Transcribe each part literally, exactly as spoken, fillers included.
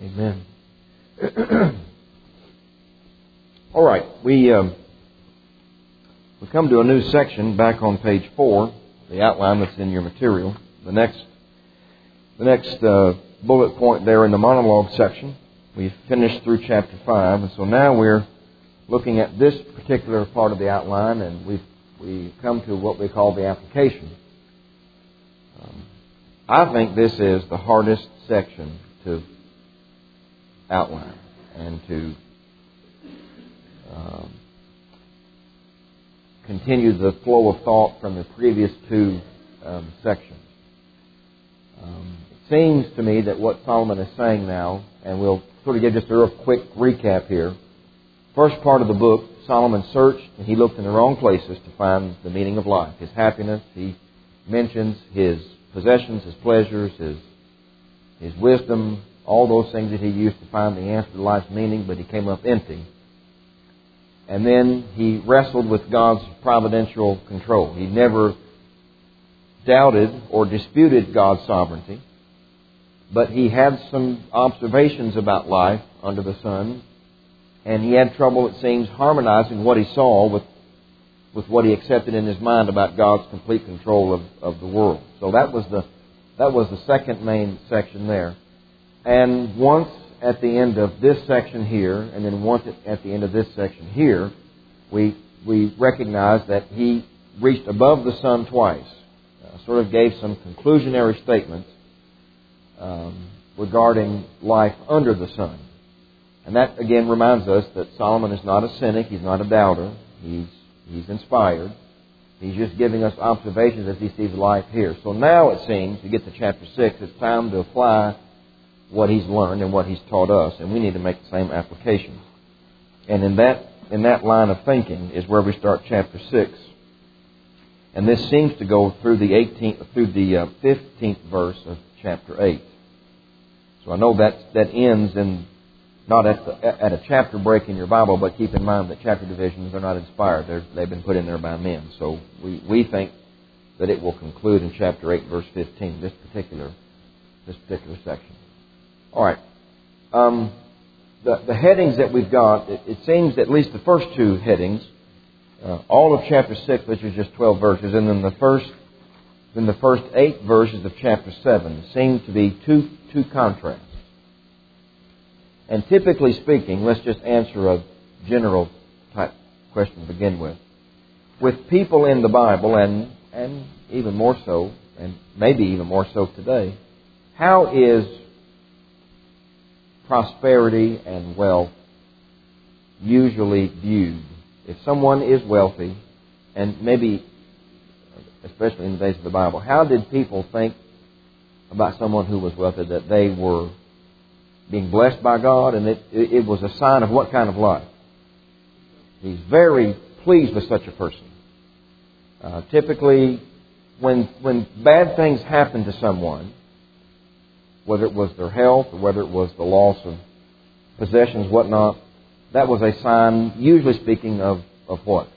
Amen. All right, we um, we come to a new section back on page four, the outline that's in your material. The next, the next uh, bullet point there in the monologue section. We've finished through chapter five, and so now we're looking at this particular part of the outline, and we've we come to what we call the application. Um, I think this is the hardest section to outline and to um, continue the flow of thought from the previous two um, sections. Um, it seems to me that what Solomon is saying now, and we'll sort of give just a real quick recap here. First part of the book, Solomon searched and he looked in the wrong places to find the meaning of life, his happiness. He mentions his possessions, his pleasures, his his wisdom, all those things that he used to find the answer to life's meaning, but he came up empty. And then he wrestled with God's providential control. He never doubted or disputed God's sovereignty, but he had some observations about life under the sun, and he had trouble, it seems, harmonizing what he saw with, with what he accepted in his mind about God's complete control of, of the world. So that was the that was the second main section there. And once at the end of this section here, and then once at the end of this section here, we we recognize that he reached above the sun twice. Uh, sort of gave some conclusionary statements um, regarding life under the sun. And that, again, reminds us that Solomon is not a cynic. He's not a doubter. He's he's inspired. He's just giving us observations as he sees life here. So now, it seems, to get to chapter six, it's time to apply what he's learned and what he's taught us, and we need to make the same applications. And in that in that line of thinking is where we start chapter six. And this seems to go through the eighteenth, through the uh, fifteenth verse of chapter eight. So I know that that ends in not at the, at a chapter break in your Bible, but keep in mind that chapter divisions are not inspired; They're, they've been put in there by men. So we we think that it will conclude in chapter eight, verse fifteen. This particular this particular section. All right. Um, the, the headings that we've got, it, it seems at least the first two headings, uh, all of chapter six, which is just twelve verses, and then the first, then the first eight verses of chapter seven seem to be two two contrasts. And typically speaking, let's just answer a general type question to begin with. With people in the Bible, and and even more so, and maybe even more so today, how is prosperity and wealth usually viewed? If someone is wealthy, and maybe, especially in the days of the Bible, how did people think about someone who was wealthy? That they were being blessed by God, and it, it was a sign of what kind of life? He's very pleased with such a person. Uh, typically, when when bad things happen to someone, whether it was their health or whether it was the loss of possessions, whatnot, that was a sign, usually speaking, of, of what?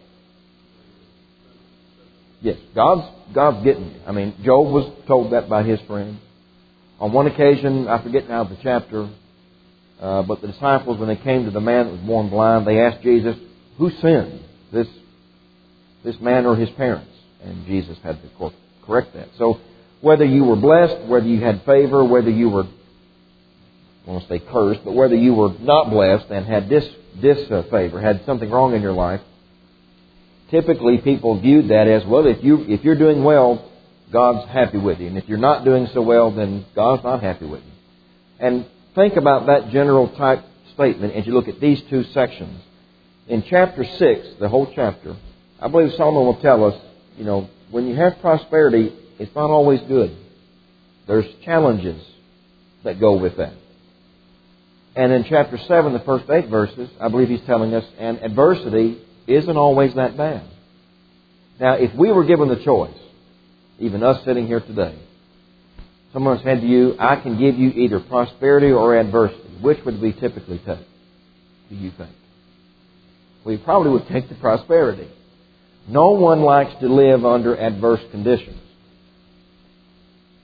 Yes, God's God's getting you. I mean, Job was told that by his friends. On one occasion, I forget now the chapter, uh, but the disciples, when they came to the man that was born blind, they asked Jesus, who sinned, this this man or his parents? And Jesus had to correct that. So whether you were blessed, whether you had favor, whether you were, I won't say cursed, but whether you were not blessed and had dis, disfavor, had something wrong in your life, typically people viewed that as, well, if you if you're doing well, God's happy with you. And if you're not doing so well, then God's not happy with you. And think about that general type statement as you look at these two sections. In chapter six, the whole chapter, I believe Solomon will tell us, you know, when you have prosperity, it's not always good. There's challenges that go with that. And in chapter seven, the first eight verses, I believe he's telling us, and adversity isn't always that bad. Now, if we were given the choice, even us sitting here today, someone said to you, I can give you either prosperity or adversity. Which would we typically take, do you think? We probably would take the prosperity. No one likes to live under adverse conditions.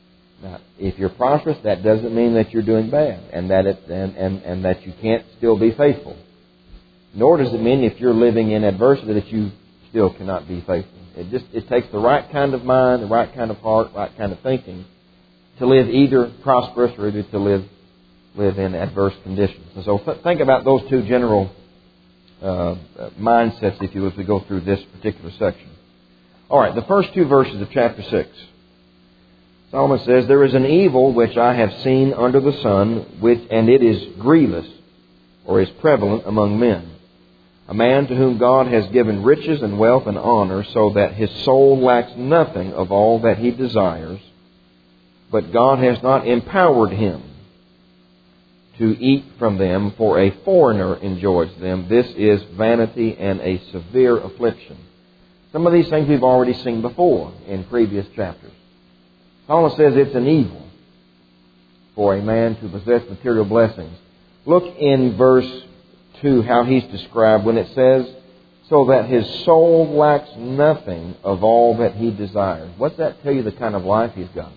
Now, if you're prosperous, that doesn't mean that you're doing bad and that it and, and, and that you can't still be faithful. Nor does it mean if you're living in adversity that you still cannot be faithful. It just it takes the right kind of mind, the right kind of heart, right kind of thinking to live either prosperous or either to live live in adverse conditions. And so th- think about those two general uh, mindsets, if you will, as we go through this particular section. All right, the first two verses of chapter six. Solomon says, "There is an evil which I have seen under the sun, which and it is grievous, or is prevalent among men. A man to whom God has given riches and wealth and honor, so that his soul lacks nothing of all that he desires, but God has not empowered him to eat from them, for a foreigner enjoys them. This is vanity and a severe affliction." Some of these things we've already seen before in previous chapters. Solomon says it's an evil for a man to possess material blessings. Look in verse two how he's described when it says, "so that his soul lacks nothing of all that he desires." What's that tell you the kind of life he's got?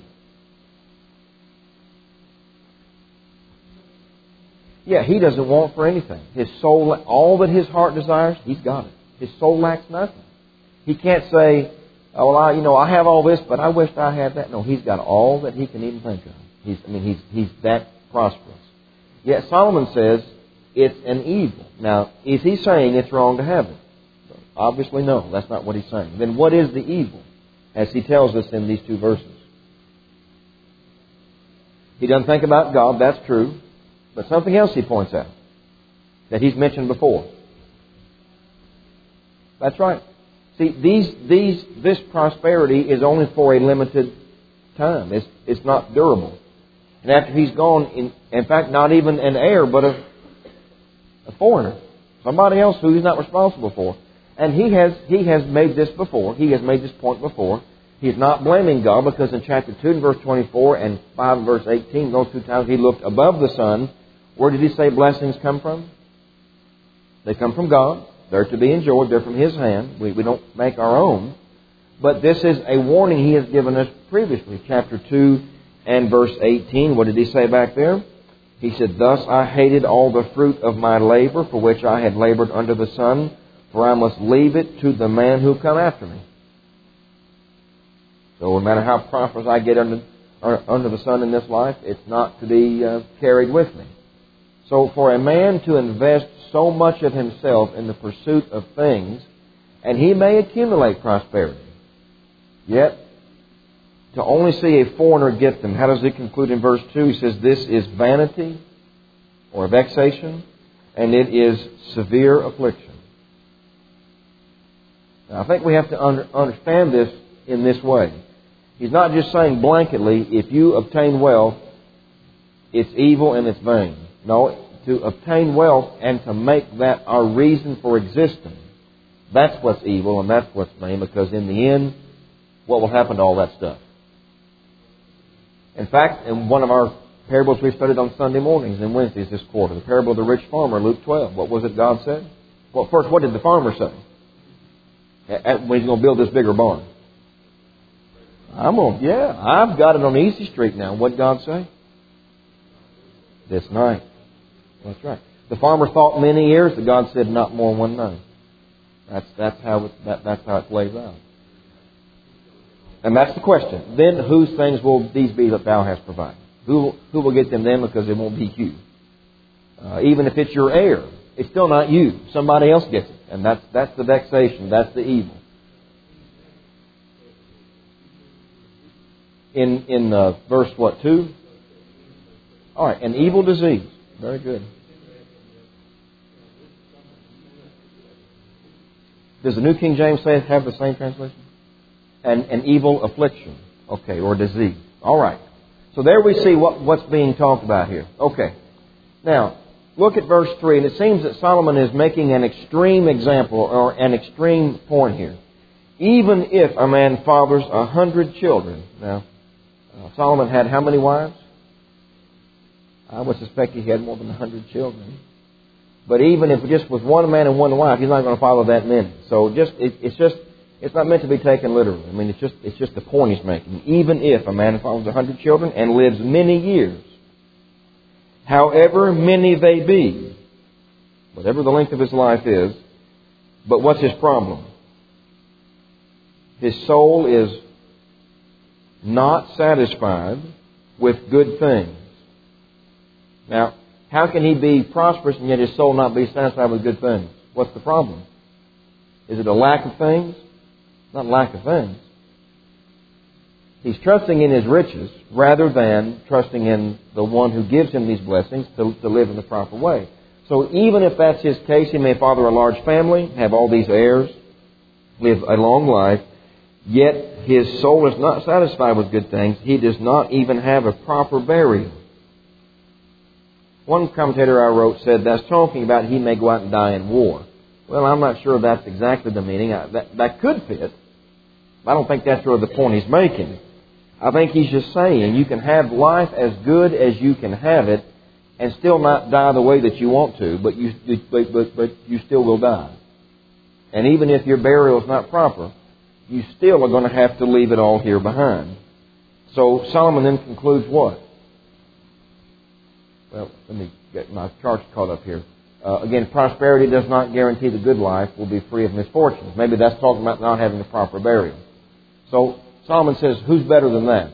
Yeah, he doesn't want for anything. His soul, all that his heart desires, he's got it. His soul lacks nothing. He can't say, "Oh, well, I, you know, I have all this, but I wish I had that." No, he's got all that he can even think of. He's, I mean, he's he's that prosperous. Yet Solomon says it's an evil. Now, is he saying it's wrong to have it? Obviously, no. That's not what he's saying. Then what is the evil, as he tells us in these two verses? He doesn't think about God. That's true. But something else he points out that he's mentioned before. That's right. See, these, these, this prosperity is only for a limited time. It's, it's not durable. And after he's gone, in, in fact, not even an heir, but a, a foreigner, somebody else who he's not responsible for. And he has, he has made this before. He has made this point before. He's not blaming God, because in chapter two and verse twenty-four and five and verse eighteen, those two times he looked above the sun. Where did he say blessings come from? They come from God. They're to be enjoyed. They're from His hand. We, we don't make our own. But this is a warning He has given us previously. Chapter two and verse eighteen. What did He say back there? He said, "Thus I hated all the fruit of my labor, for which I had labored under the sun, for I must leave it to the man who come after me." So no matter how prosperous I get under, under the sun in this life, it's not to be uh, carried with me. So for a man to invest so much of himself in the pursuit of things, and he may accumulate prosperity, yet to only see a foreigner get them. How does he conclude in verse two? He says, "This is vanity or vexation, and it is severe affliction." Now, I think we have to under, understand this in this way. He's not just saying blanketly, if you obtain wealth, it's evil and it's vain. No, to obtain wealth and to make that our reason for existing, that's what's evil and that's what's vain, because in the end, what will happen to all that stuff? In fact, in one of our parables we studied on Sunday mornings and Wednesdays this quarter, the parable of the rich farmer, Luke twelve. What was it God said? Well, first, what did the farmer say when he's going to build this bigger barn? I'm going, yeah, I've got it on Easy Street now. What did God say? This night. That's right. The farmer thought many years, but God said not more than one night. That's that's how it, that, that's how it plays out. And that's the question. Then whose things will these be that thou hast provided? Who who will get them then, because it won't be you? Uh, even if it's your heir, it's still not you. Somebody else gets it, and that's that's the vexation. That's the evil. In in uh, verse what two? All right, an evil disease. Very good. Does the New King James say have the same translation? An, an evil affliction. Okay, or disease. All right. So there we see what, what's being talked about here. Okay. Now, look at verse three, and it seems that Solomon is making an extreme example or an extreme point here. Even if a man fathers a hundred children. Now, uh, Solomon had how many wives? I would suspect he had more than a hundred children. But even if it just was one man and one wife, he's not going to follow that many. So just it, it's just it's not meant to be taken literally. I mean, it's just it's just the point he's making. Even if a man fathers a hundred children and lives many years, however many they be, whatever the length of his life is, but what's his problem? His soul is not satisfied with good things. Now, how can he be prosperous and yet his soul not be satisfied with good things? What's the problem? Is it a lack of things? Not a lack of things. He's trusting in his riches rather than trusting in the one who gives him these blessings to, to live in the proper way. So even if that's his case, he may father a large family, have all these heirs, live a long life, yet his soul is not satisfied with good things. He does not even have a proper burial. One commentator I wrote said that's talking about he may go out and die in war. Well, I'm not sure that's exactly the meaning. I, that, that could fit. I don't think that's really the point he's making. I think he's just saying you can have life as good as you can have it and still not die the way that you want to, but you, but, but, but you still will die. And even if your burial is not proper, you still are going to have to leave it all here behind. So Solomon then concludes what? Well, let me get my charts caught up here. Uh, again, prosperity does not guarantee the good life will be free of misfortunes. Maybe that's talking about not having a proper burial. So Solomon says, who's better than that?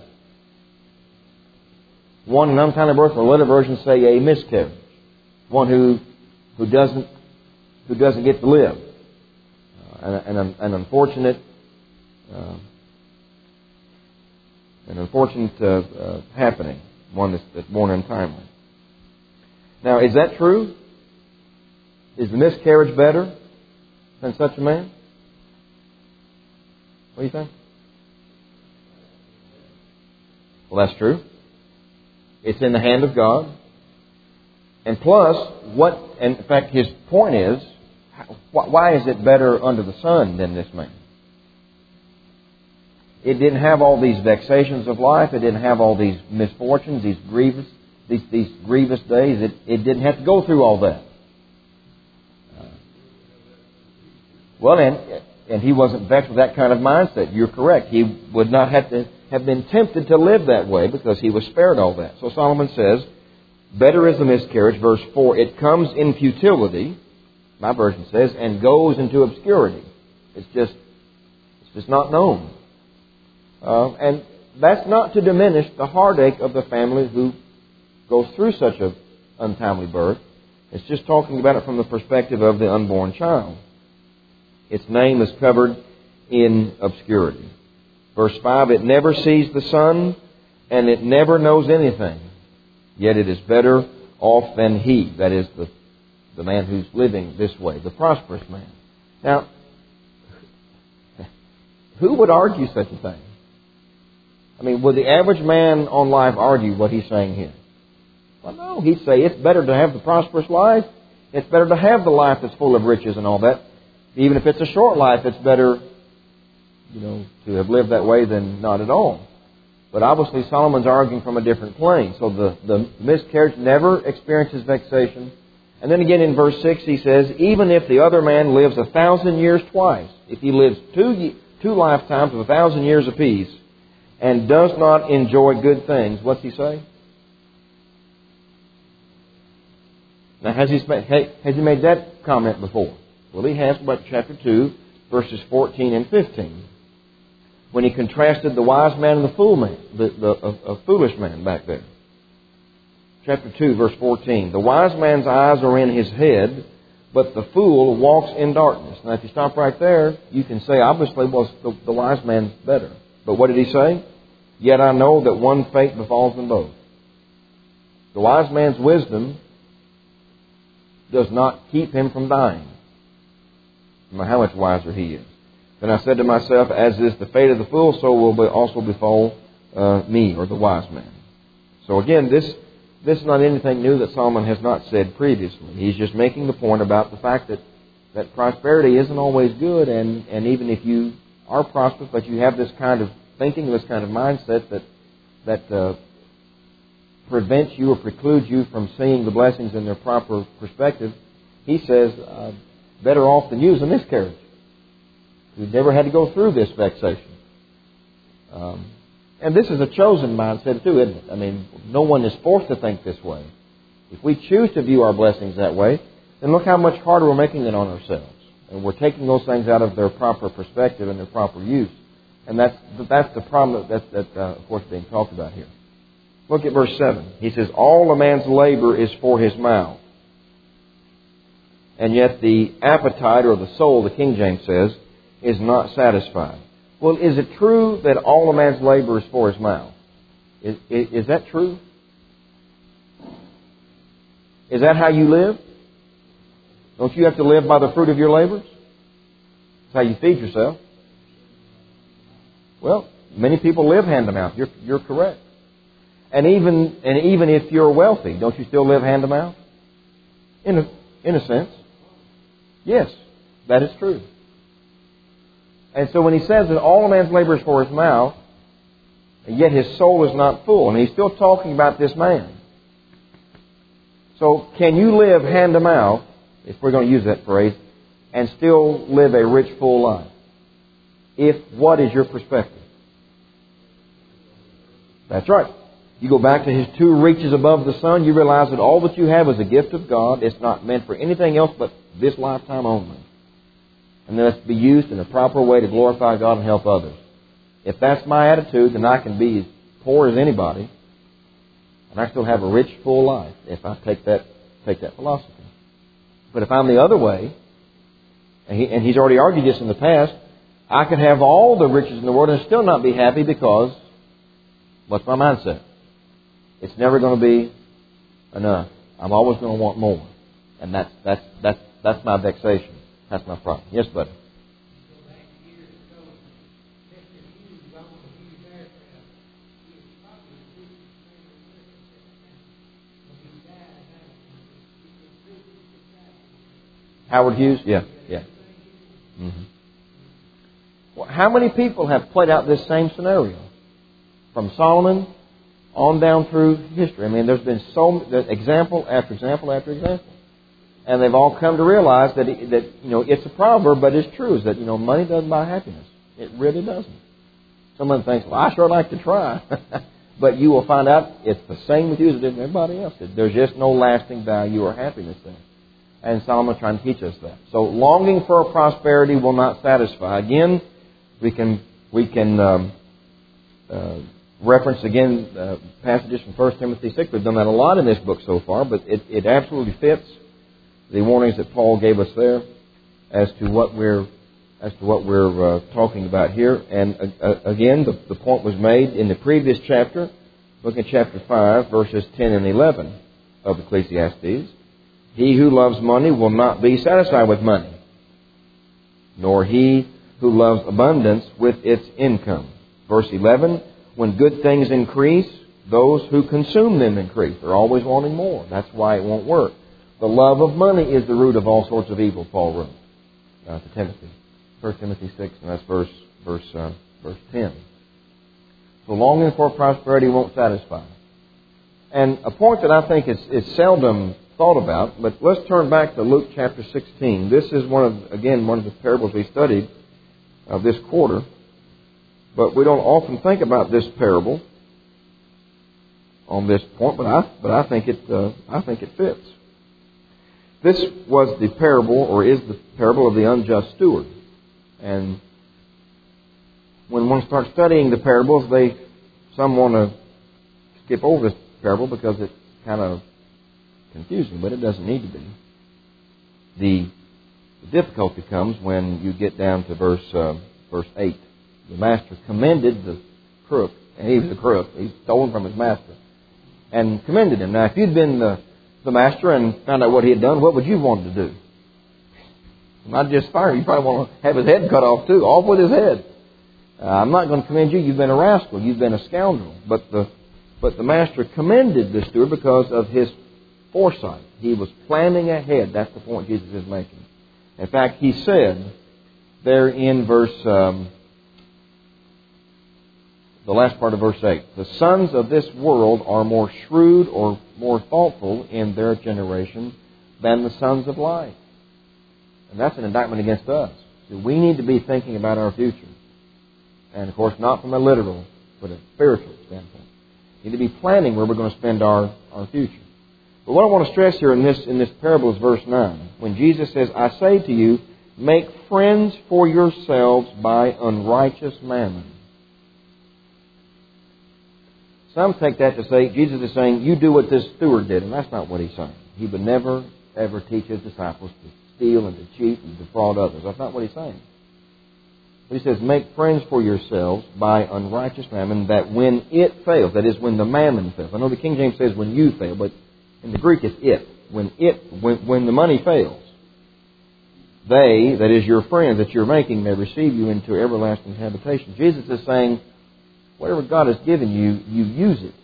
One, an untimely birth, or later versions say a miscarriage. One who who doesn't who doesn't get to live. Uh, an, an, an unfortunate uh, an unfortunate uh, uh, happening. One that's, that's born untimely. Now, is that true? Is the miscarriage better than such a man? What do you think? Well, that's true. It's in the hand of God. And plus, what, and in fact, his point is, why is it better under the sun than this man? It didn't have all these vexations of life. It didn't have all these misfortunes, these grievous, these, these grievous days. It, it didn't have to go through all that. Uh, well, and, and he wasn't vexed with that kind of mindset. You're correct. He would not have to have been tempted to live that way because he was spared all that. So Solomon says, better is the miscarriage, verse four, it comes in futility, my version says, and goes into obscurity. It's just, it's just not known. Uh, and that's not to diminish the heartache of the family who goes through such an untimely birth. It's just talking about it from the perspective of the unborn child. Its name is covered in obscurity. Verse five, it never sees the sun, and it never knows anything. Yet it is better off than he, that is, the, the man who's living this way, the prosperous man. Now, who would argue such a thing? I mean, would the average man on life argue what he's saying here? Well, no. He'd say it's better to have the prosperous life. It's better to have the life that's full of riches and all that. Even if it's a short life, it's better, you know, to have lived that way than not at all. But obviously Solomon's arguing from a different plane. So the, the miscarriage never experiences vexation. And then again in verse six he says, even if the other man lives a thousand years twice, if he lives two, two lifetimes of a thousand years apiece, and does not enjoy good things, what's he say? Now, has he, has he made that comment before? Well, he has about chapter two, verses fourteen and fifteen. When he contrasted the wise man and the fool man, the, the a, a foolish man back there. Chapter two, verse fourteen. The wise man's eyes are in his head, but the fool walks in darkness. Now, if you stop right there, you can say, obviously, well, the, the wise man's better. But what did he say? Yet I know that one fate befalls them both. The wise man's wisdom does not keep him from dying, no matter how much wiser he is. Then I said to myself, as is the fate of the fool, so will be also befall uh, me, or the wise man. So again, this this is not anything new that Solomon has not said previously. He's just making the point about the fact that, that prosperity isn't always good, and, and even if you are prosperous, but you have this kind of thinking, this kind of mindset that that uh, prevents you or precludes you from seeing the blessings in their proper perspective, he says, uh, better off than use a miscarriage. who never had to go through this vexation. Um, and this is a chosen mindset too, isn't it? I mean, no one is forced to think this way. If we choose to view our blessings that way, then look how much harder we're making it on ourselves. And we're taking those things out of their proper perspective and their proper use. And that's that's the problem that, that uh, of course, is being talked about here. Look at verse seven. He says, all a man's labor is for his mouth. And yet the appetite, or the soul, the King James says, is not satisfied. Well, is it true that all a man's labor is for his mouth? Is, is, is that true? Is that how you live? Don't you have to live by the fruit of your labors? That's how you feed yourself. Well, many people live hand to mouth. You're, you're correct. And even and even if you're wealthy, don't you still live hand to mouth? In a, in a sense. Yes, that is true. And so when he says that all a man's labor is for his mouth, and yet his soul is not full, and he's still talking about this man. So can you live hand to mouth, if we're going to use that phrase, and still live a rich, full life? If what is your perspective? That's right. You go back to his two reaches above the sun, you realize that all that you have is a gift of God. It's not meant for anything else but this lifetime only. And then it's to be used in a proper way to glorify God and help others. If that's my attitude, then I can be as poor as anybody, and I still have a rich, full life if I take that take that philosophy. But if I'm the other way, and, he, and he's already argued this in the past, I could have all the riches in the world and still not be happy because what's my mindset? It's never going to be enough. I'm always going to want more. And that's that's that's that's my vexation. That's my problem. Yes, buddy. Howard Hughes? Yeah, yeah. Mm-hmm. Well, how many people have played out this same scenario? From Solomon on down through history. I mean, there's been so example after example after example. And they've all come to realize that, it, that you know, it's a proverb, but it's true, is that, you know, money doesn't buy happiness. It really doesn't. Someone thinks, well, I sure like to try. But you will find out it's the same with you as it is with everybody else. There's just no lasting value or happiness there. And Solomon trying to teach us that. So longing for prosperity will not satisfy. Again, we can we can um, uh, reference again uh, passages from First Timothy six. We've done that a lot in this book so far, but it, it absolutely fits the warnings that Paul gave us there as to what we're as to what we're uh, talking about here. And uh, again, the, the point was made in the previous chapter. Look at chapter five, verses ten and eleven of Ecclesiastes. He who loves money will not be satisfied with money, nor he who loves abundance with its income. Verse eleven, when good things increase, those who consume them increase. They're always wanting more. That's why it won't work. The love of money is the root of all sorts of evil, Paul wrote uh, to Timothy. First Timothy six, and that's verse verse uh, verse ten. So longing for prosperity won't satisfy. And a point that I think is, is seldom thought about, but let's turn back to Luke chapter sixteen. This is one of, again, one of the parables we studied of this quarter. But we don't often think about this parable on this point, but I but I think it uh, I think it fits. This was the parable, or is the parable of the unjust steward. And when one starts studying the parables, they some want to skip over this parable because it's kind of confusing, but it doesn't need to be. The, the difficulty comes when you get down to verse uh, verse eight. The master commended the crook, and he was a crook. He stole from his master, and commended him. Now, if you'd been the, the master and found out what he had done, what would you want to do? Not just fire. You probably want to have his head cut off too. Off with his head. Uh, I'm not going to commend you. You've been a rascal. You've been a scoundrel. But the but the master commended the steward because of his foresight. He was planning ahead. That's the point Jesus is making. In fact, he said there in verse, um, the last part of verse eight, the sons of this world are more shrewd or more thoughtful in their generation than the sons of light. And that's an indictment against us. to. We need to be thinking about our future. And, of course, not from a literal, but a spiritual standpoint. We need to be planning where we're going to spend our, our future. But what I want to stress here in this, in this parable is verse nine. When Jesus says, I say to you, make friends for yourselves by unrighteous mammon. Some take that to say, Jesus is saying, you do what this steward did. And that's not what he's saying. He would never, ever teach his disciples to steal and to cheat and defraud others. That's not what he's saying. He says, make friends for yourselves by unrighteous mammon, that when it fails, that is, when the mammon fails. I know the King James says when you fail, but in the Greek it's it. When it, when, when the money fails, they, that is your friends that you're making, may receive you into everlasting habitation. Jesus is saying, whatever God has given you, you use it.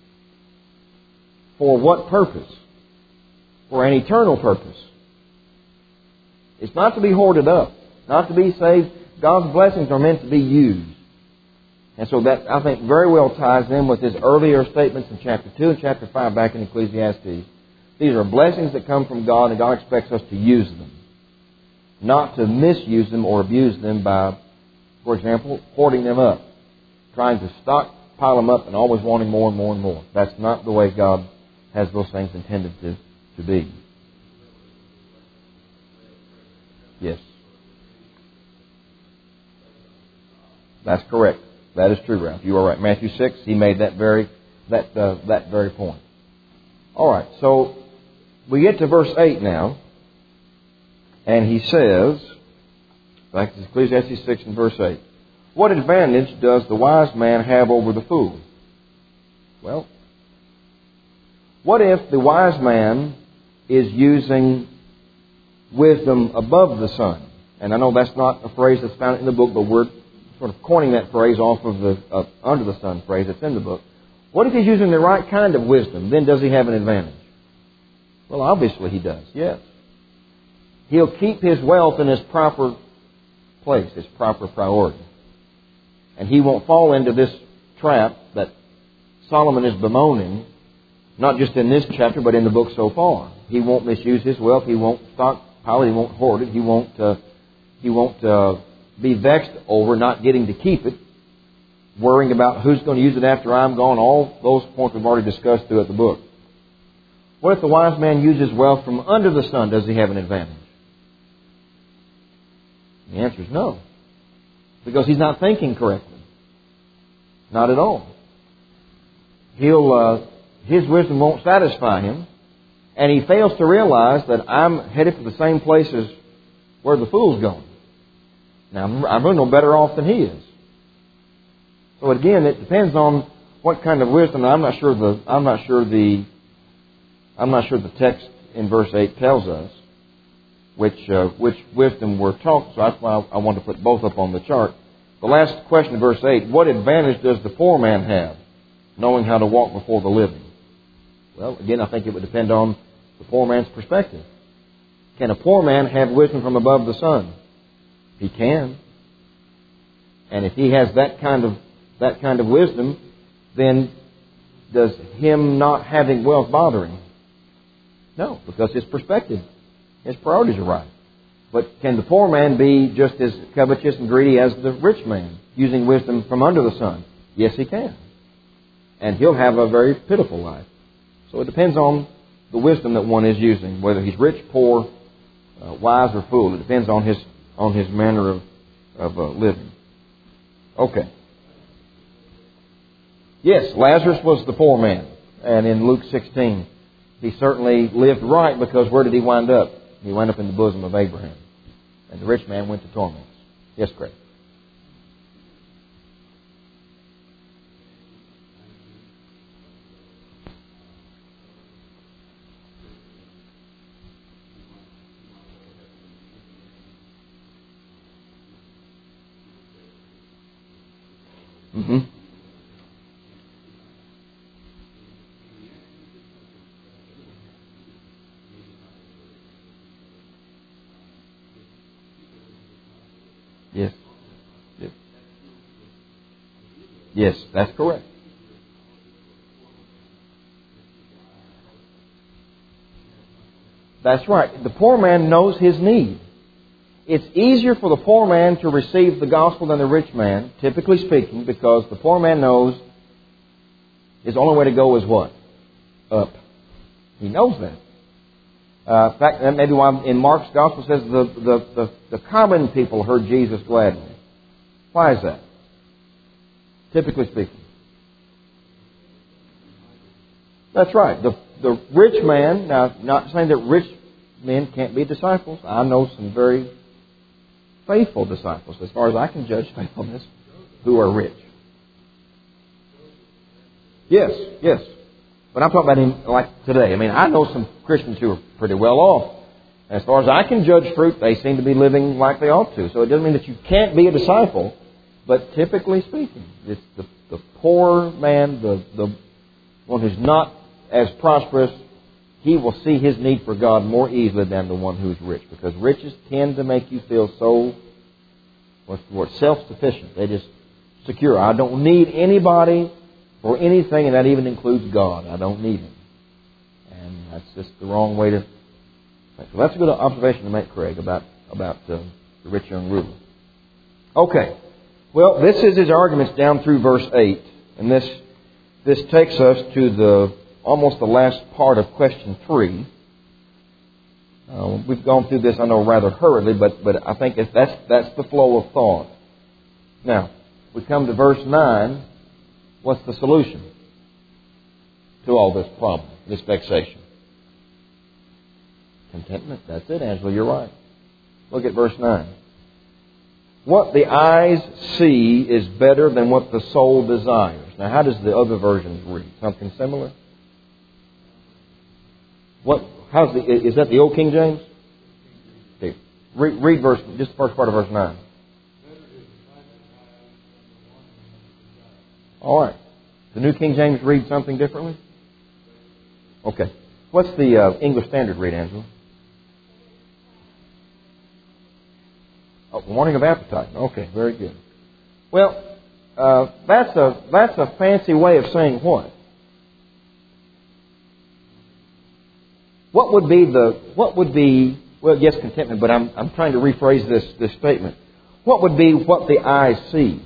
For what purpose? For an eternal purpose. It's not to be hoarded up, not to be saved. God's blessings are meant to be used. And so that, I think, very well ties in with his earlier statements in chapter two and chapter five back in Ecclesiastes. These are blessings that come from God, and God expects us to use them. Not to misuse them or abuse them by, for example, hoarding them up. Trying to stockpile them up and always wanting more and more and more. That's not the way God has those things intended to, to be. Yes. That's correct. That is true, Ralph. You are right. Matthew six, he made that very that uh, that very point. All right. So we get to verse eight now, and he says, like Ecclesiastes six and verse eight, what advantage does the wise man have over the fool? Well, what if the wise man is using wisdom above the sun? And I know that's not a phrase that's found in the book, but we're sort of coining that phrase off of the uh, under the sun phrase that's in the book. What if he's using the right kind of wisdom? Then does he have an advantage? Well, obviously he does, yes. He'll keep his wealth in his proper place, his proper priority. And he won't fall into this trap that Solomon is bemoaning, not just in this chapter, but in the book so far. He won't misuse his wealth. He won't stockpile it. He won't hoard it. He won't, uh, he won't uh, be vexed over not getting to keep it, worrying about who's going to use it after I'm gone. All those points we've already discussed throughout the book. What if the wise man uses wealth from under the sun? Does he have an advantage? The answer is no. Because he's not thinking correctly. Not at all. He'll, uh, his wisdom won't satisfy him. And he fails to realize that I'm headed for the same place as where the fool's going. Now, I'm, I'm really no better off than he is. So again, it depends on what kind of wisdom. I'm not sure the, I'm not sure the, I'm not sure the text in verse eight tells us which uh, which wisdom we're taught. So that's why I, I want to put both up on the chart. The last question in verse eight, what advantage does the poor man have, knowing how to walk before the living? Well, again, I think it would depend on the poor man's perspective. Can a poor man have wisdom from above the sun? He can. And if he has that kind of that kind of wisdom, then does him not having wealth bother him? No, because his perspective, his priorities are right. But can the poor man be just as covetous and greedy as the rich man, using wisdom from under the sun? Yes, he can. And he'll have a very pitiful life. So it depends on the wisdom that one is using, whether he's rich, poor, uh, wise, or fool. It depends on his on his manner of, of uh, living. Okay. Yes, Lazarus was the poor man. And in Luke sixteen, he certainly lived right, because where did he wind up? He wound up in the bosom of Abraham. And the rich man went to torments. Yes, Craig. Mm-hmm. Yes. Yes. Yes, that's correct. That's right. The poor man knows his need. it's easier for the poor man to receive the gospel than the rich man, typically speaking, because the poor man knows his only way to go is what? Up. He knows that. Uh, in fact, that may be why in Mark's gospel it says the, the, the, the common people heard Jesus gladly. Why is that? Typically speaking. That's right. The, the rich man, now not saying that rich men can't be disciples. I know some very faithful disciples, as far as I can judge faithfulness, who are rich. Yes, yes. But I'm talking about in, like today. I mean, I know some Christians who are pretty well off. As far as I can judge fruit, they seem to be living like they ought to. So it doesn't mean that you can't be a disciple, but typically speaking, it's the, the poor man, the, the one who's not as prosperous, he will see his need for God more easily than the one who's rich. Because riches tend to make you feel so what's the word, self-sufficient. They just secure. I don't need anybody or anything, and that even includes God. I don't need Him. And that's just the wrong way to... So that's a good observation to make, Craig, about, about uh, the rich young ruler. Okay. Well, this is his arguments down through verse eight. And this this takes us to the almost the last part of question three. Uh, we've gone through this, I know, rather hurriedly, but, but I think it's, that's, that's the flow of thought. Now, we come to verse nine. What's the solution to all this problem, this vexation? Contentment. That's it, Angela. You're right. Look at verse nine. What the eyes see is better than what the soul desires. Now, how does the other versions read? Something similar? What? How's the? Is that the Old King James? Okay. Read, read verse, just the first part of verse nine. All right. The New King James reads something differently? Okay. What's the uh, English Standard read, Angela? Oh, warning of appetite. Okay, very good. Well, uh, that's a that's a fancy way of saying what? What would be the what would be well, yes, contentment, but I'm I'm trying to rephrase this this statement. What would be what the eyes see?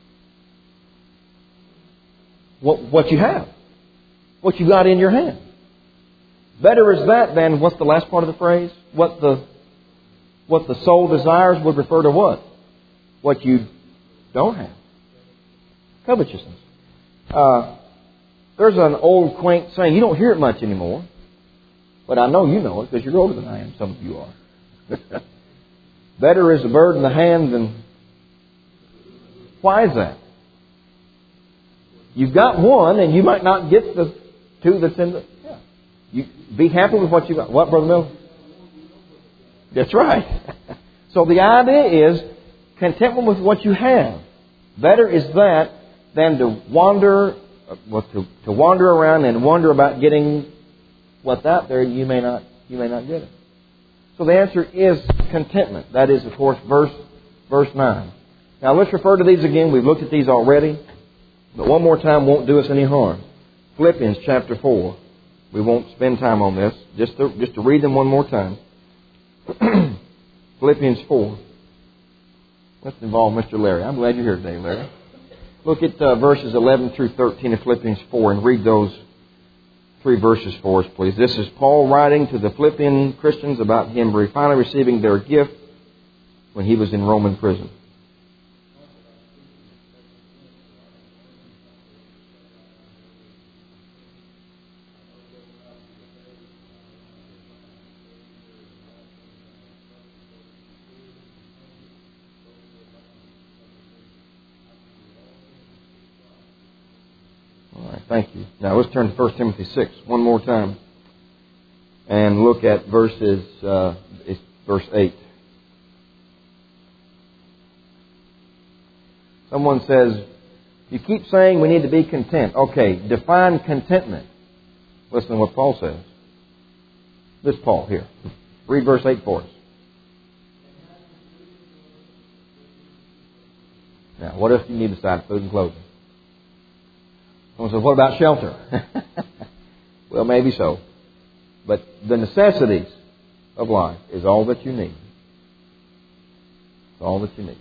What what you have, what you got in your hand. Better is that than what's the last part of the phrase? What the what the soul desires would refer to what? What you don't have. Covetousness. Uh, there's an old quaint saying, you don't hear it much anymore, but I know you know it because you're older than I am. Some of you are. Better is a bird in the hand than... Why is that? You've got one and you might not get the two that's in the... Yeah. You be happy with what you got. What, Brother Mill? That's right. So the idea is contentment with what you have. Better is that than to wander, well, to, to wander around and wonder about getting what's out there. You may not, you may not get it. So the answer is contentment. That is, of course, verse verse nine. Now let's refer to these again. We've looked at these already, but one more time won't do us any harm. Philippians chapter four. We won't spend time on this. Just to, just to read them one more time. Philippians four. Let's involve Mister Larry. I'm glad you're here today, Larry. Look at uh, verses eleven through thirteen of Philippians four and read those three verses for us, please. This is Paul writing to the Philippian Christians about him finally receiving their gift when he was in Roman prison. Thank you. Now let's turn to First Timothy six one more time and look at verses uh, verse eight. Someone says, you keep saying we need to be content. Okay, define contentment. Listen to what Paul says. This Paul here. Read verse eight for us. Now, what else do you need besides food and clothing? Someone says, what about shelter? Well, maybe so. But the necessities of life is all that you need. It's all that you need.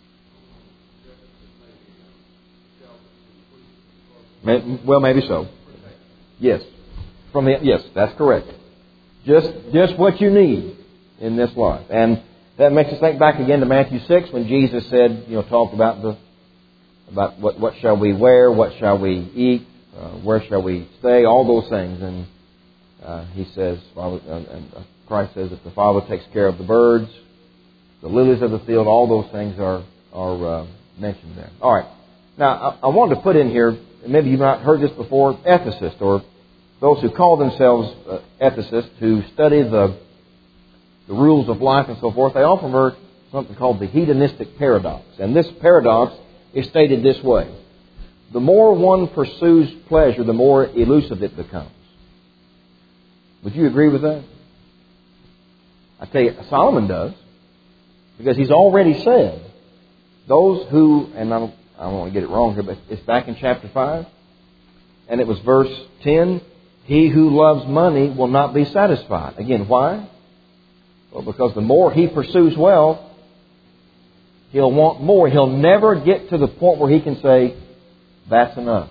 May- Well, maybe so. Yes. From the yes, that's correct. Just just what you need in this life. And that makes us think back again to Matthew six when Jesus said, you know, talked about the about what what shall we wear, what shall we eat, uh, where shall we stay, all those things. And uh, he says, Father, uh, and Christ says that the Father takes care of the birds, the lilies of the field. All those things are are uh, mentioned there. All right. Now I, I wanted to put in here. Maybe you've not heard this before. Ethicists, or those who call themselves uh, ethicists, who study the the rules of life and so forth, they often refer to something called the hedonistic paradox. And this paradox is stated this way: the more one pursues pleasure, the more elusive it becomes. Would you agree with that? I tell you, Solomon does, because he's already said those who, and I don't, I don't want to get it wrong here, but it's back in chapter five, and it was verse ten. He who loves money will not be satisfied. Again, why? Well, because the more he pursues wealth, he'll want more. He'll never get to the point where he can say, that's enough.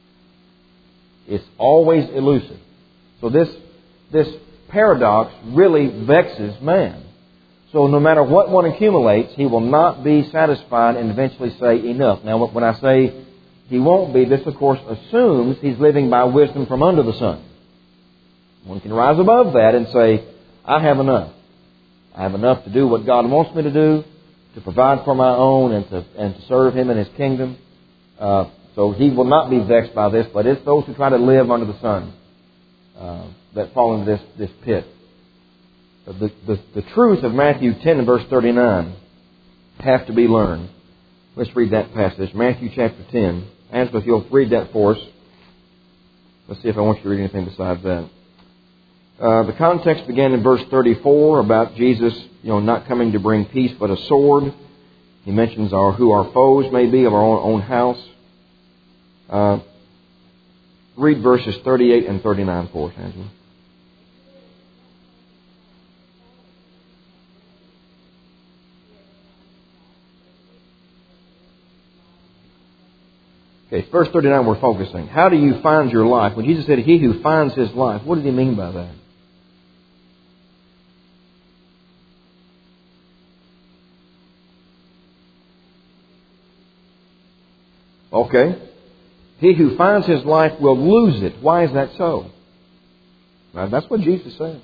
It's always elusive. So this, this paradox really vexes man. So no matter what one accumulates, he will not be satisfied and eventually say enough. Now, when I say he won't be, this of course assumes he's living by wisdom from under the sun. One can rise above that and say, I have enough. I have enough to do what God wants me to do, to provide for my own and to and to serve Him in His kingdom. Uh, so he will not be vexed by this, but it's those who try to live under the sun uh, that fall into this, this pit. The, the, the truth of Matthew ten and verse thirty-nine have to be learned. Let's read that passage. Matthew chapter ten. Angela, if you'll read that for us. Let's see if I want you to read anything besides that. Uh, the context began in verse thirty-four about Jesus, you know, not coming to bring peace but a sword. He mentions our who our foes may be of our own, own house. Uh, read verses thirty-eight and thirty-nine for us, Angela. Okay, verse thirty-nine we're focusing. How do you find your life? When Jesus said, he who finds his life, what did he mean by that? Okay. He who finds his life will lose it. Why is that so? Now, that's what Jesus said.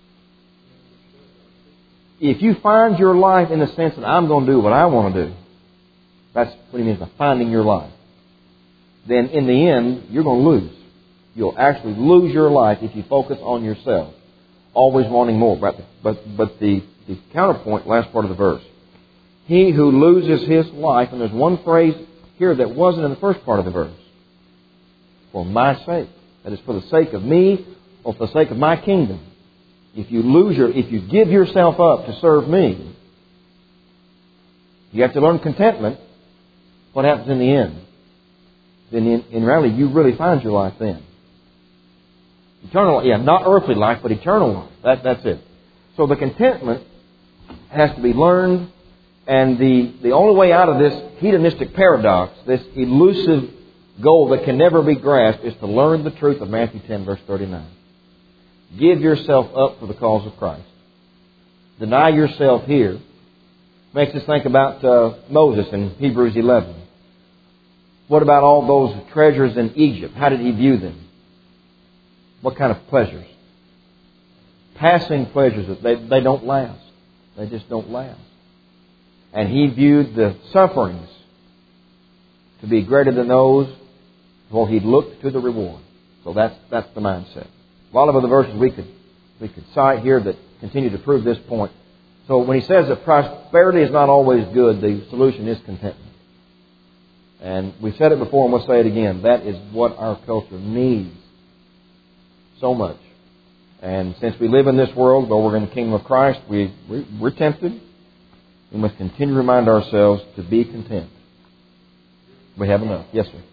If you find your life in the sense that I'm going to do what I want to do, that's what he means by finding your life, then in the end, you're going to lose. You'll actually lose your life if you focus on yourself, always wanting more. But, but, but the, the counterpoint, last part of the verse, he who loses his life, and there's one phrase here that wasn't in the first part of the verse, for my sake. That is for the sake of me or for the sake of my kingdom. If you lose your, if you give yourself up to serve me, you have to learn contentment. What happens in the end? Then in, in reality, you really find your life then. Eternal, yeah, not earthly life, but eternal life. That, that's it. So the contentment has to be learned, and the, the only way out of this hedonistic paradox, this elusive goal that can never be grasped, is to learn the truth of Matthew ten, verse thirty-nine. Give yourself up for the cause of Christ. Deny yourself here. Makes us think about uh, Moses in Hebrews eleven. What about all those treasures in Egypt? How did he view them? What kind of pleasures? Passing pleasures. They, they don't last. They just don't last. And he viewed the sufferings to be greater than those, for he looked to the reward. So that's that's the mindset. A lot of other verses we could we could cite here that continue to prove this point. So when he says that prosperity is not always good, the solution is contentment. And we've said it before and we'll say it again. That is what our culture needs so much. And since we live in this world, though we're in the kingdom of Christ, we, we, we're tempted. We must continue to remind ourselves to be content. We have enough. Yes, sir.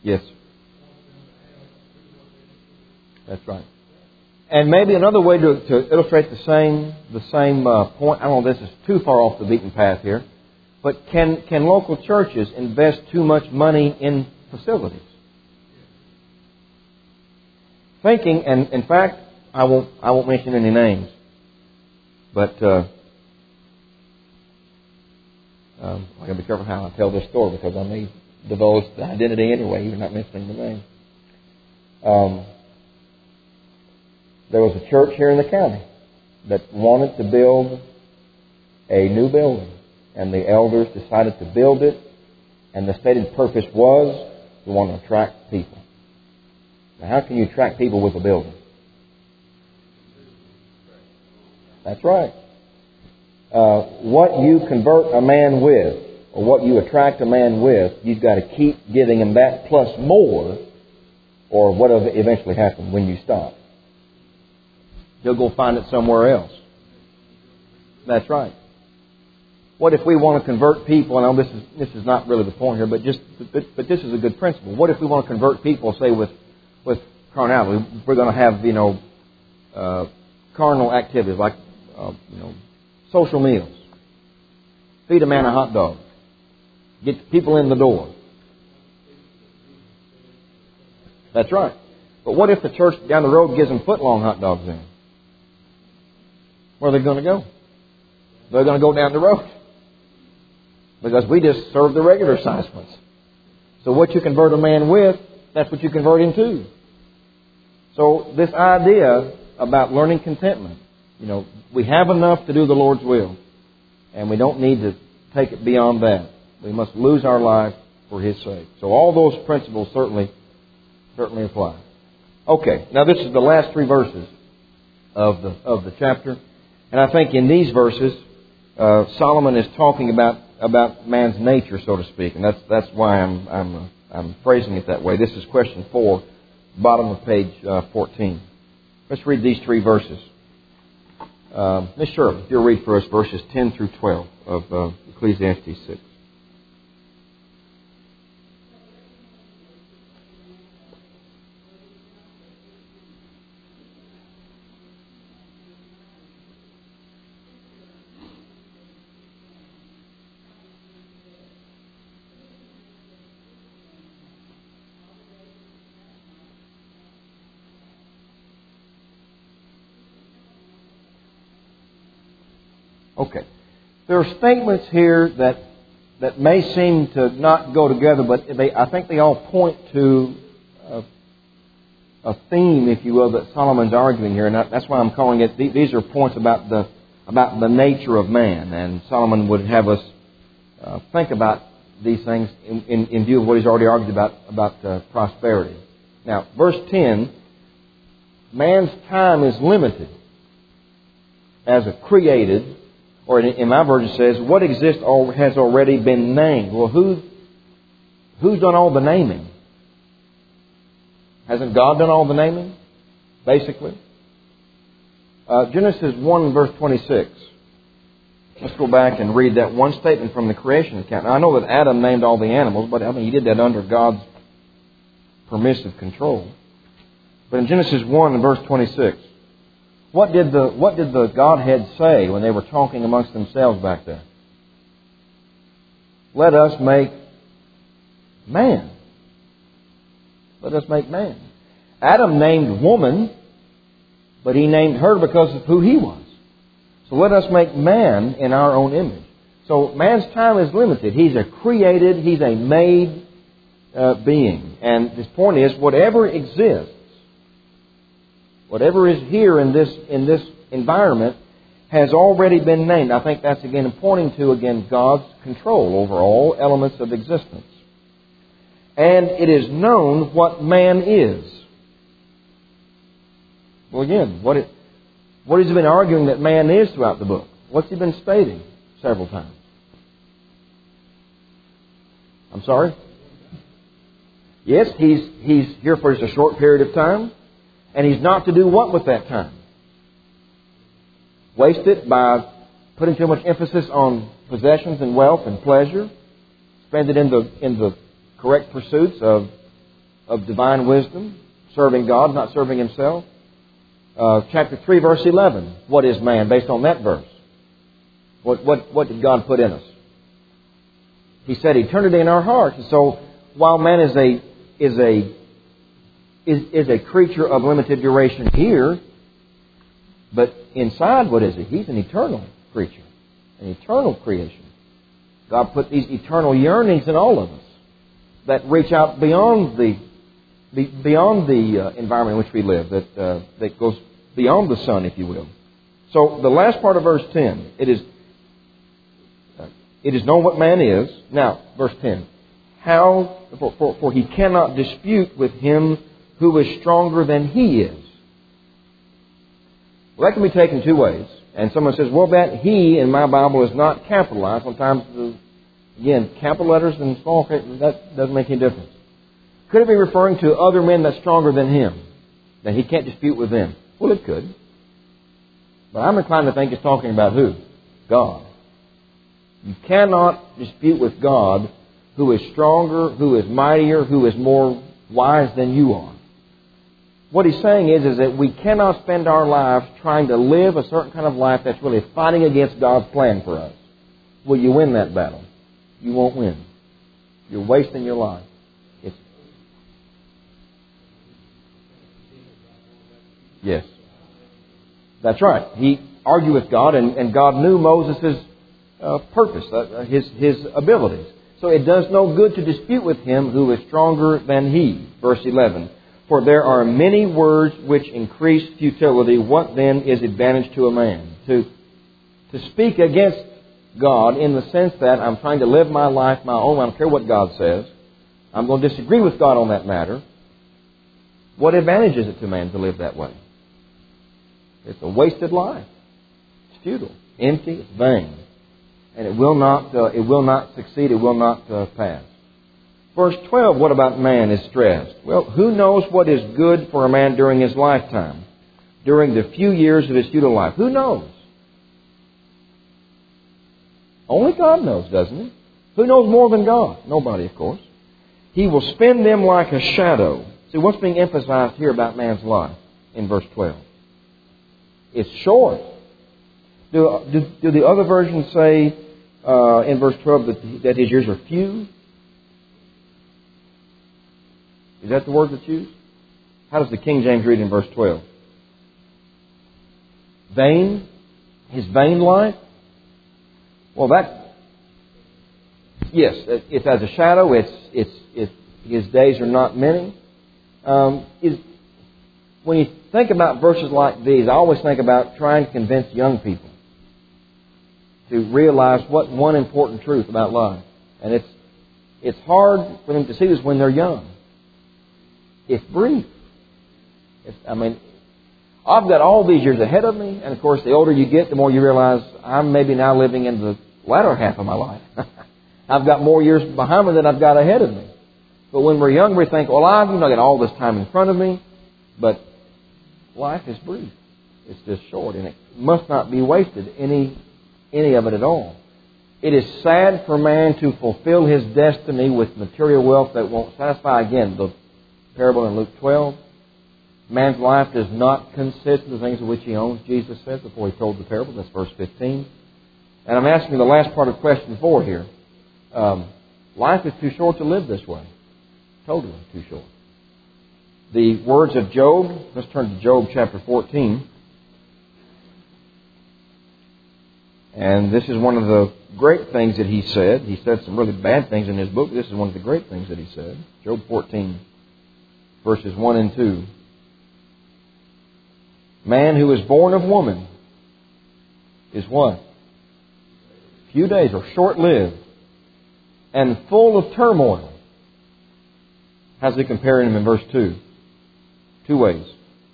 Yes. That's right. And maybe another way to, to illustrate the same the same uh, point. I don't know if this is too far off the beaten path here, but can can local churches invest too much money in facilities? Thinking, and in fact, I won't I won't mention any names, but uh, um, I got to be careful how I tell this story because I may divulge the identity anyway, even not mentioning the name. Um, There was a church here in the county that wanted to build a new building. And the elders decided to build it. And the stated purpose was to want to attract people. Now, how can you attract people with a building? That's right. Uh, what you convert a man with, or what you attract a man with, you've got to keep giving him that plus more, or what will eventually happen when you stop? You'll go find it somewhere else. That's right. What if we want to convert people? I know this is this is not really the point here, but just but, but this is a good principle. What if we want to convert people, say with with carnality? We're going to have you know uh, carnal activities like uh, you know social meals, feed a man a hot dog, get people in the door. That's right. But what if the church down the road gives them foot-long hot dogs in? Where are they going to go? They're going to go down the road. Because we just serve the regular size ones. So what you convert a man with, that's what you convert him to. So this idea about learning contentment, you know, we have enough to do the Lord's will. And we don't need to take it beyond that. We must lose our life for His sake. So all those principles certainly, certainly apply. Okay, now this is the last three verses of the of the chapter. And I think in these verses, uh, Solomon is talking about, about man's nature, so to speak, and that's that's why I'm I'm uh, I'm phrasing it that way. This is question four, bottom of page uh, fourteen. Let's read these three verses. Uh, Miz Shirley, if you'll read for us verses ten through twelve of uh, Ecclesiastes six. Okay. There are statements here that that may seem to not go together, but they, I think they all point to a, a theme, if you will, that Solomon's arguing here, and that's why I'm calling it. These are points about the about the nature of man, and Solomon would have us uh, think about these things in, in, in view of what he's already argued about about uh, prosperity. Now, verse ten: man's time is limited as a created. Or in my version says, what exists has already been named. Well, who, who's done all the naming? Hasn't God done all the naming? Basically. Uh, Genesis one verse twenty-six. Let's go back and read that one statement from the creation account. Now, I know that Adam named all the animals, but I mean, he did that under God's permissive control. But in Genesis one verse twenty-six, What did the what did the Godhead say when they were talking amongst themselves back there? Let us make man. Let us make man. Adam named woman, but he named her because of who he was. So let us make man in our own image. So man's time is limited. He's a created, he's a made uh, being. And his point is, whatever exists, whatever is here in this in this environment has already been named. I think that's again pointing to, again, God's control over all elements of existence. And it is known what man is. Well, again, what, it, what has he been arguing that man is throughout the book? What's he been stating several times? I'm sorry? Yes, he's he's here for just a short period of time. And he's not to do what with that time? Waste it by putting too much emphasis on possessions and wealth and pleasure. Spend it in the in the correct pursuits of of divine wisdom, serving God, not serving himself. Uh, chapter three, verse eleven. What is man? Based on that verse. What, what, what did God put in us? He said eternity in our hearts. And so, while man is a is a is, is a creature of limited duration here, but inside, what is he? He's an eternal creature, an eternal creation. God put these eternal yearnings in all of us that reach out beyond the beyond the uh, environment in which we live, that uh, that goes beyond the sun, if you will. So the last part of verse ten, it is uh, it is known what man is. Now, verse ten, how for, for, for he cannot dispute with him who is stronger than he is. Well, that can be taken two ways. And someone says, well, that he in my Bible is not capitalized. Sometimes, the, again, capital letters and small, that doesn't make any difference. Could it be referring to other men that's stronger than him? That he can't dispute with them? Well, it could. But I'm inclined to think it's talking about who? God. You cannot dispute with God who is stronger, who is mightier, who is more wise than you are. What he's saying is, is that we cannot spend our lives trying to live a certain kind of life that's really fighting against God's plan for us. Will you win that battle? You won't win. You're wasting your life. It's... Yes. That's right. He argued with God, and, and God knew Moses' uh, purpose, uh, his, his abilities. So it does no good to dispute with him who is stronger than he. Verse eleven. For there are many words which increase futility. What then is advantage to a man? To, to speak against God in the sense that I'm trying to live my life my own. I don't care what God says. I'm going to disagree with God on that matter. What advantage is it to man to live that way? It's a wasted life. It's futile, empty, it's vain, and it will not. Uh, it will not succeed. It will not uh, pass. Verse twelve, what about man is stressed? Well, who knows what is good for a man during his lifetime? During the few years of his futile life? Who knows? Only God knows, doesn't he? Who knows more than God? Nobody, of course. He will spend them like a shadow. See, what's being emphasized here about man's life in verse twelve? It's short. Do, do, do the other versions say uh, in verse twelve that, that his years are few? Is that the word that's used? How does the King James read in verse twelve? Vain? His vain life? Well, that... Yes, it's as a shadow. It's, it's, it's, his days are not many. Um, is, when you think about verses like these, I always think about trying to convince young people to realize what one important truth about life. And it's, it's hard for them to see this when they're young. It's brief. It's, I mean, I've got all these years ahead of me, and of course, the older you get, the more you realize I'm maybe now living in the latter half of my life. I've got more years behind me than I've got ahead of me. But when we're young, we think, well, I've you know, got all this time in front of me, but life is brief. It's just short, and it must not be wasted, any any of it at all. It is sad for man to fulfill his destiny with material wealth that won't satisfy. Again, the parable in Luke twelve. Man's life does not consist of the things of which he owns, Jesus said before he told the parable. That's verse fifteen. And I'm asking the last part of question four here. Um, life is too short to live this way. Totally too short. The words of Job. Let's turn to Job chapter fourteen. And this is one of the great things that he said. He said some really bad things in his book. This is one of the great things that he said. Job fourteen, verses one and two. Man who is born of woman is what? Few days or short-lived and full of turmoil. How's he comparing him in verse two? Two ways.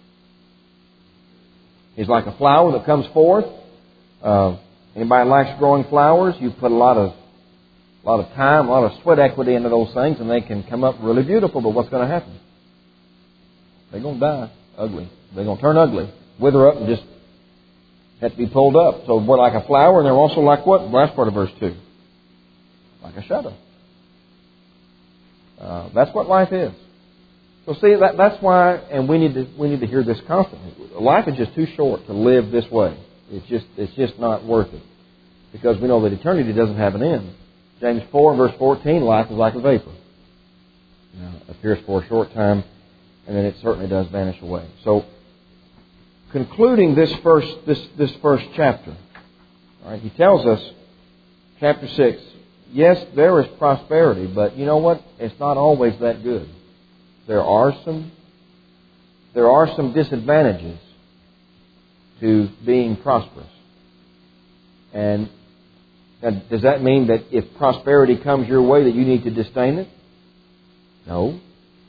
He's like a flower that comes forth. Uh, anybody likes growing flowers? You put a lot of a lot of time, a lot of sweat equity into those things, and they can come up really beautiful. But what's going to happen? They're going to die ugly. They're going to turn ugly, wither up, and just have to be pulled up. So we're like a flower, and they're also like what? The last part of verse two. Like a shadow. Uh, that's what life is. So see, that, that's why, and we need to we need to hear this constantly. Life is just too short to live this way. It's just it's just not worth it, because we know that eternity doesn't have an end. James four, verse fourteen, life is like a vapor. You know, it appears for a short time, and then it certainly does vanish away. So, concluding this first this this first chapter, all right, he tells us, chapter six. Yes, there is prosperity, but you know what? It's not always that good. There are some there are some disadvantages to being prosperous. And does that mean that if prosperity comes your way that you need to disdain it? No.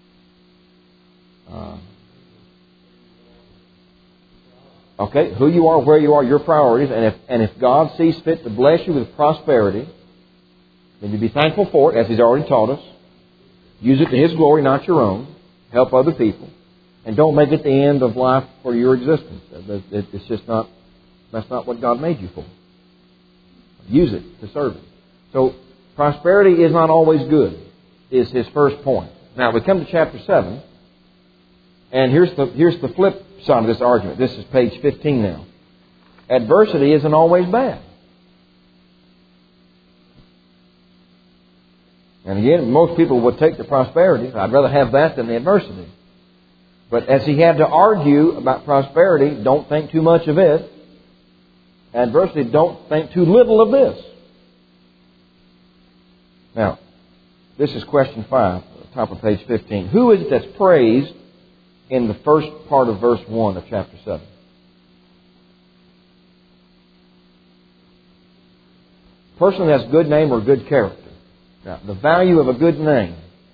Uh, okay, who you are, where you are, your priorities, and if and if God sees fit to bless you with prosperity, then you be thankful for it, as He's already taught us. Use it to His glory, not your own. Help other people. And don't make it the end of life for your existence. It's just not, that's not what God made you for. Use it to serve Him. So, prosperity is not always good, is his first point. Now, we come to chapter seven, and here's the, here's the flip side of this argument. This is page fifteen now. Adversity isn't always bad. And again, most people would take the prosperity. I'd rather have that than the adversity. But as he had to argue about prosperity, don't think too much of it. Adversity, don't think too little of this. Now, this is question five, top of page fifteen. Who is it that's praised in the first part of verse one of chapter seven? A person that has good name or good character. Now, the value of a good name.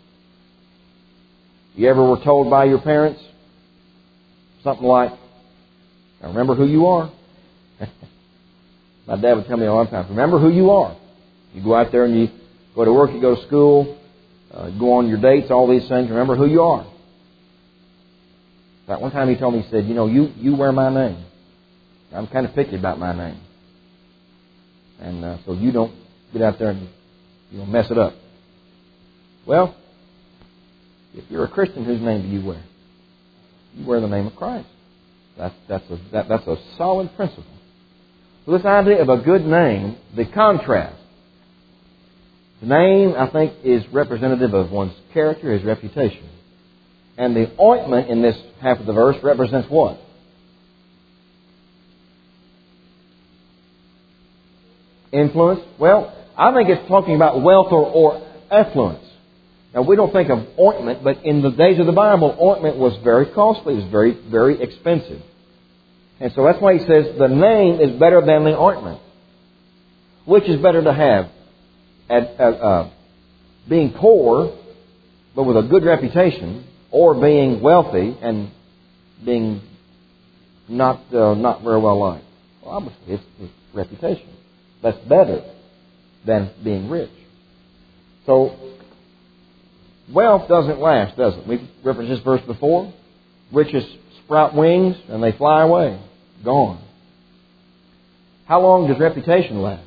You ever were told by your parents something like, now remember who you are? My dad would tell me all the time, remember who you are. You go out there and you go to work, you go to school, uh, go on your dates, all these things, remember who you are. But one time he told me, he said, you know, you, you wear my name. I'm kind of picky about my name. And uh, so you don't get out there and you know, mess it up. Well, if you're a Christian, whose name do you wear? You wear the name of Christ. That's, that's, a, that, that's a solid principle. So this idea of a good name, the contrast. The name, I think, is representative of one's character, his reputation. And the ointment in this half of the verse represents what? Influence? Well, I think it's talking about wealth or, or affluence. Now, we don't think of ointment, but in the days of the Bible, ointment was very costly. It was very, very expensive. And so that's why he says the name is better than the ointment. Which is better to have? At, at, uh, being poor, but with a good reputation, or being wealthy and being not uh, not very well liked? Well, obviously, it's, it's reputation. That's better than being rich. So, wealth doesn't last, does it? We referenced this verse before. Riches sprout wings and they fly away. Gone. How long does reputation last?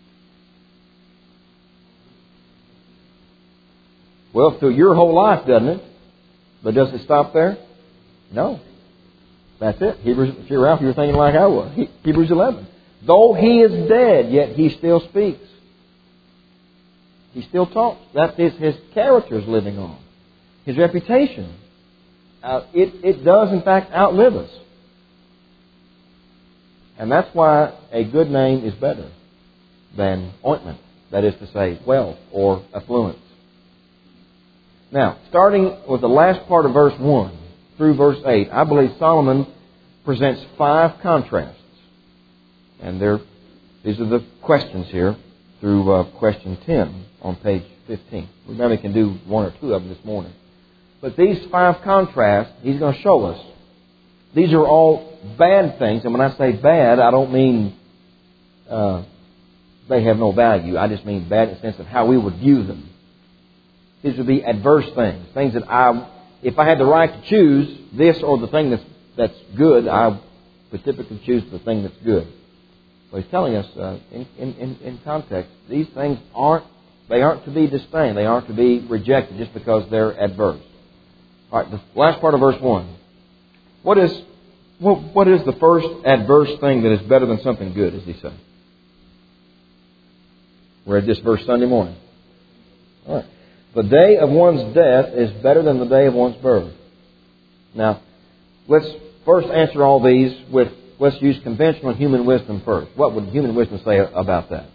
Well, through your whole life, doesn't it? But does it stop there? No. That's it. Hebrews, if you're Ralph, you're thinking like I was. He, Hebrews eleven. Though he is dead, yet he still speaks. He still talks. That is his character is living on. His reputation. Uh, it, it does, in fact, outlive us. And that's why a good name is better than ointment. That is to say, wealth or affluence. Now, starting with the last part of verse one through verse eight, I believe Solomon presents five contrasts. And there, these are the questions here through uh, question ten on page fifteen. We maybe can do one or two of them this morning. But these five contrasts, he's going to show us. These are all bad things. And when I say bad, I don't mean uh, they have no value. I just mean bad in the sense of how we would view them. These would be adverse things. Things that I, if I had the right to choose this or the thing that's, that's good, I would typically choose the thing that's good. So he's telling us uh, in, in, in context, these things aren't, they aren't to be disdained. They aren't to be rejected just because they're adverse. All right, the last part of verse one. What is what, what is the first adverse thing that is better than something good, as he said? We read this verse Sunday morning. All right. The day of one's death is better than the day of one's birth. Now, let's first answer all these with, let's use conventional human wisdom first. What would human wisdom say about that?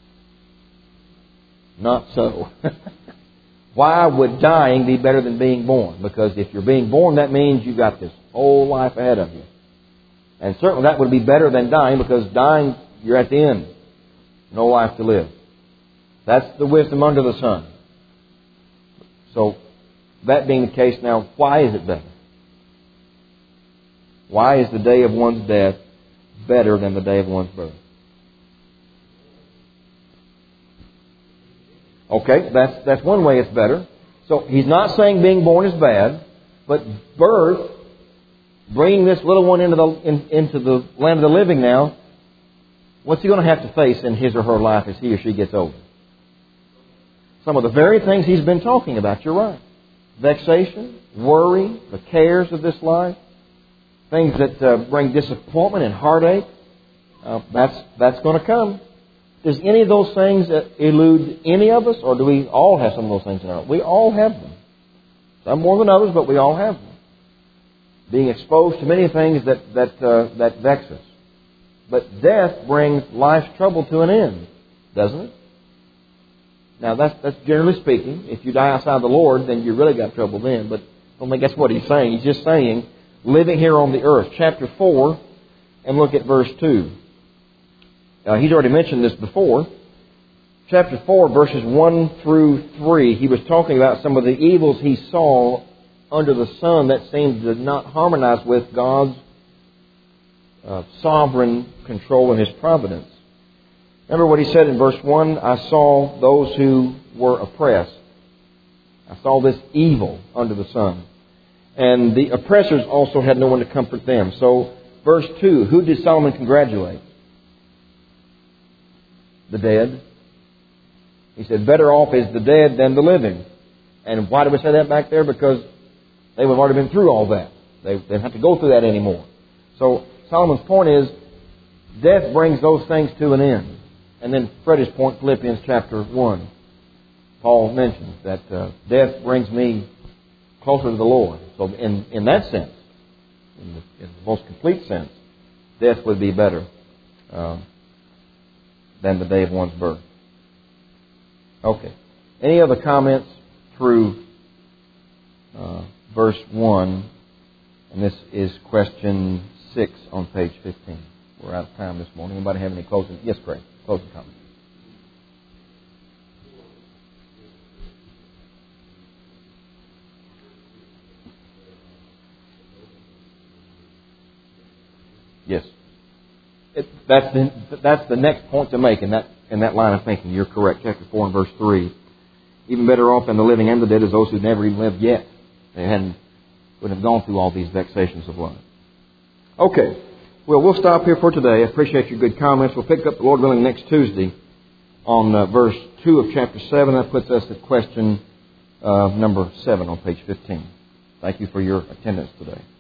Not so. Why would dying be better than being born? Because if you're being born, that means you've got this whole life ahead of you. And certainly that would be better than dying, because dying, you're at the end. No life to live. That's the wisdom under the sun. So, that being the case now, why is it better? Why is the day of one's death better than the day of one's birth? Okay, that's that's one way it's better. So he's not saying being born is bad, but birth, bringing this little one into the in, into the land of the living now, what's he going to have to face in his or her life as he or she gets older? Some of the very things he's been talking about, you're right. Vexation, worry, the cares of this life, things that uh, bring disappointment and heartache, uh, that's that's going to come. Does any of those things elude any of us, or do we all have some of those things in our life? We all have them. Some more than others, but we all have them. Being exposed to many things that that uh, that vex us. But death brings life's trouble to an end, doesn't it? Now, that's that's generally speaking. If you die outside the Lord, then you really got trouble then. But I don't think that's what he's saying. He's just saying, living here on the earth. Chapter four, and look at verse two. Uh, he's already mentioned this before. Chapter four, verses one through three, he was talking about some of the evils he saw under the sun that seemed to not harmonize with God's uh, sovereign control and His providence. Remember what he said in verse one? I saw those who were oppressed. I saw this evil under the sun. And the oppressors also had no one to comfort them. So, verse two, who did Solomon congratulate? The dead. He said, better off is the dead than the living. And why did we say that back there? Because they would have already been through all that. They didn't have to go through that anymore. So, Solomon's point is, death brings those things to an end. And then Freddie's point, Philippians chapter one. Paul mentions that uh, death brings me closer to the Lord. So in, in that sense, in the, in the most complete sense, death would be better uh, than the day of one's birth. Okay. Any other comments through uh, verse one? And this is question six on page fifteen. We're out of time this morning. Anybody have any closing? Yes, Craig. Closing comment. Yes. It, that's the that's the next point to make in that in that line of thinking. You're correct. Chapter four and verse three. Even better off than the living and the dead is those who never even lived yet. They hadn't would have gone through all these vexations of life. Okay. Well, we'll stop here for today. I appreciate your good comments. We'll pick up, the Lord willing, next Tuesday on uh, verse two of chapter seven. That puts us at question uh, number seven on page fifteen. Thank you for your attendance today.